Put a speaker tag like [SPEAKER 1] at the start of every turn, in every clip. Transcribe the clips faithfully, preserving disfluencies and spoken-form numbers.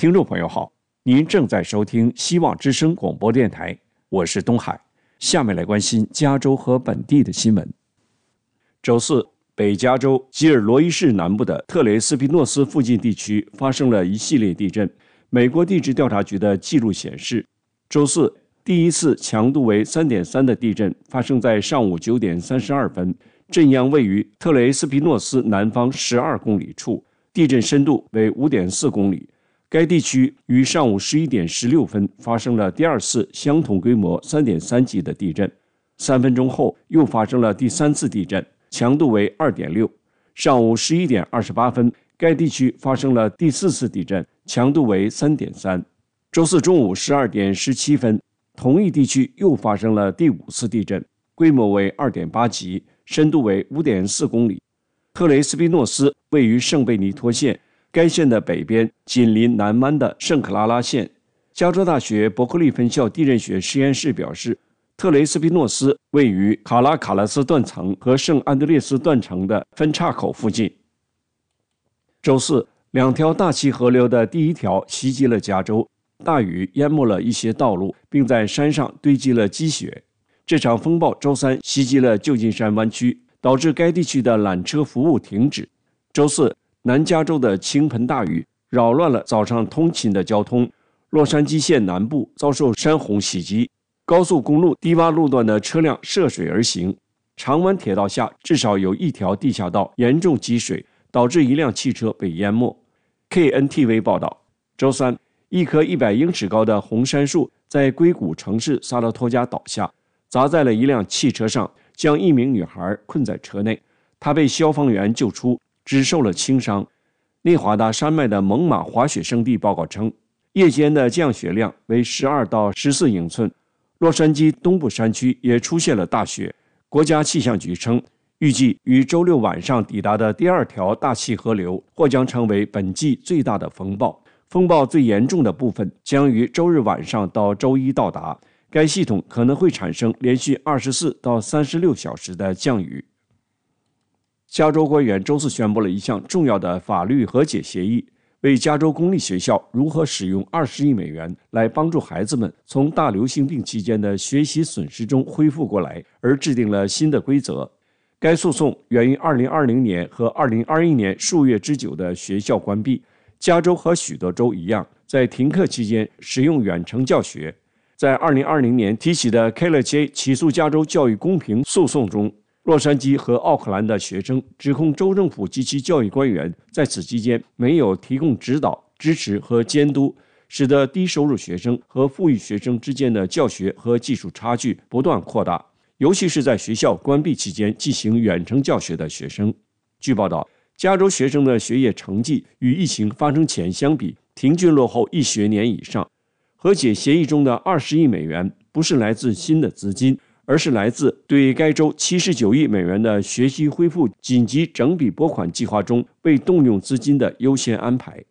[SPEAKER 1] 听众朋友好，您正在收听希望之声广播电台，我是东海。下面来关心加州和本地的新闻。周四，北加州吉尔罗伊市南部的特雷斯皮诺斯附近地区发生了一系列地震。美国地质调查局的记录显示，周四第一次强度为 三点三 的地震发生在上午九点三十二分，震央位于特雷斯皮诺斯南方十二公里处，地震深度为 五点四公里。该地区于上午十一点十六分发生了第二次相同规模 三点三 级的地震，三分钟后又发生了第三次地震，强度为 二点六。上午十一点二十八分，该地区发生了第四次地震，强度为 三点三。周四中午十二点十七分，同一地区又发生了第五次地震，规模为 二点八 级，深度为 五点四公里。特雷斯皮诺斯位于圣贝尼托县，该县的北边紧邻南湾的圣克拉拉县。加州大学伯克利分校地震学实验室表示，特雷斯皮诺斯位于卡拉卡拉斯断层和圣安德烈斯断层的分岔口附近。周四，两条大气河流的第一条袭击了加州，大雨淹没了一些道路，并在山上堆积了积雪。这场风暴周三袭击了旧金山湾区，导致该地区的缆车服务停止。周四，南加州的倾盆大雨扰乱了早上通勤的交通，洛杉矶县南部遭受山洪袭击，高速公路低洼路段的车辆涉水而行，长湾铁道下至少有一条地下道严重积水，导致一辆汽车被淹没。 K N T V 报道，周三，一棵一百英尺高的红杉树在硅谷城市萨拉托加倒下，砸在了一辆汽车上，将一名女孩困在车内，她被消防员救出，只受了轻伤。内华达山脉的猛犸滑雪胜地报告称，夜间的降雪量为十二到十四英寸。洛杉矶东部山区也出现了大雪。国家气象局称，预计于周六晚上抵达的第二条大气河流或将成为本季最大的风暴。风暴最严重的部分将于周日晚上到周一到达，该系统可能会产生连续二十四到三十六小时的降雨。加州官员周四宣布了一项重要的法律和解协议，为加州公立学校如何使用二十亿美元来帮助孩子们从大流行病期间的学习损失中恢复过来而制定了新的规则。该诉讼源于二零二零年和二零二一年数月之久的学校关闭。加州和许多州一样，在停课期间使用远程教学。在二零二零年提起的 Kayla J 起诉加州教育公平诉讼中，洛杉矶和奥克兰的学生指控州政府及其教育官员在此期间没有提供指导、支持和监督，使得低收入学生和富裕学生之间的教学和技术差距不断扩大，尤其是在学校关闭期间进行远程教学的学生。据报道，加州学生的学业成绩与疫情发生前相比，平均落后一学年以上。和解协议中的二十亿美元不是来自新的资金，而是来自对该州七十九亿美元的学习恢复紧急整笔拨款计划中未动用资金的优先安排。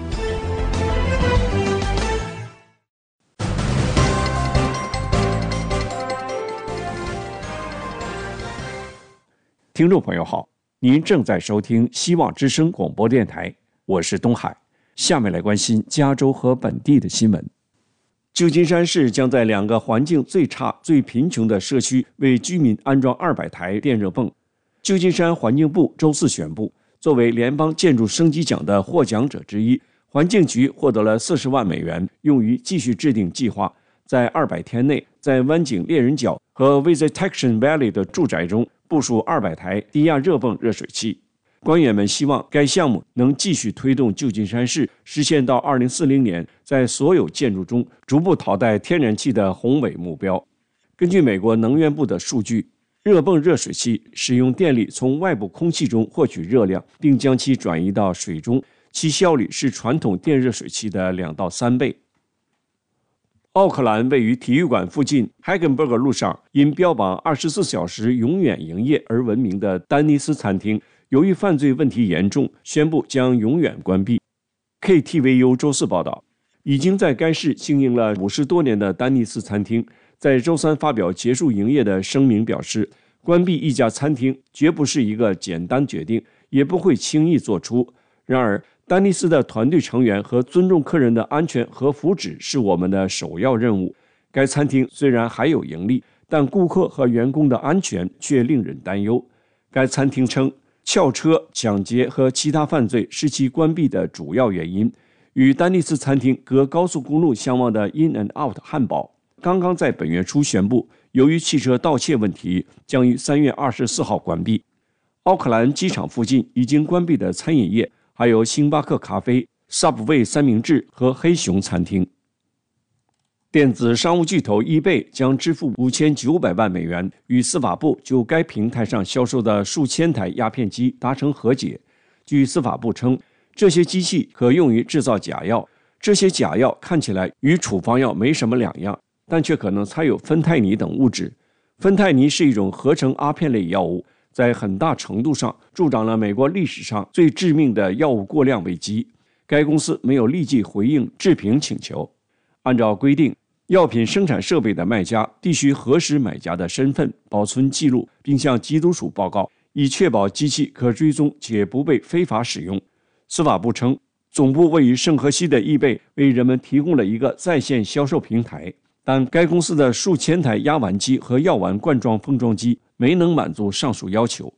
[SPEAKER 1] 听众朋友好，您正在收听希望之声广播电台，我是东海。下面来关心加州和本地的新闻。旧金山市将在两个环境最差、最贫穷的社区为居民安装二百台电热泵。旧金山环境部周四宣布，作为联邦建筑升级奖的获奖者之一，环境局获得了四十万美元，用于继续制定计划，在二百天内在湾景猎人角和 Visitation Valley 的住宅中部署二百台低压热泵热水器。官员们希望该项目能继续推动旧金山市实现到二零四零年在所有建筑中逐步淘汰天然气的宏伟目标。根据美国能源部的数据，热泵热水器使用电力从外部空气中获取热量，并将其转移到水中，其效率是传统电热水器的两到三倍。奥克兰位于体育馆附近海根伯格路上，因标榜二十四小时永远营业而闻名的丹尼斯餐厅，由于犯罪问题严重，宣布将永远关闭。K T V U 周四报道，已经在该市经营了五十多年的丹尼斯餐厅，在周三发表结束营业的声明，表示关闭一家餐厅绝不是一个简单决定，也不会轻易做出。然而， 丹尼斯的团队成员和尊重客人的安全和福祉是我们的首要任务。该餐厅虽然还有盈利，但顾客和员工的安全却令人担忧。该餐厅称，撬车、抢劫和其他犯罪是其关闭的主要原因。与丹尼斯餐厅隔高速公路相望的 In and Out 汉堡刚刚在本月初宣布，由于汽车盗窃问题，将于三月二十四号关闭。奥克兰机场附近已经关闭的餐饮业还有星巴克咖啡、Subway 三明治和黑熊餐厅。电子商务巨头 eBay 将支付五千九百万美元，与司法部就该平台上销售的数千台鸦片机达成和解。据司法部称，这些机器可用于制造假药，这些假药看起来与处方药没什么两样，但却可能掺有芬太尼等物质。芬太尼是一种合成阿片类药物，在很大程度上助长了美国历史上最致命的药物过量危机。该公司没有立即回应置评请求。按照规定，药品生产设备的卖家必须核实买家的身份、保存记录，并向缉毒署报告，以确保机器可追踪且不被非法使用。司法部称，总部位于圣荷西的eBay为人们提供了一个在线销售平台，但该公司的数千台压丸机和药丸罐装封装机没能满足上述要求。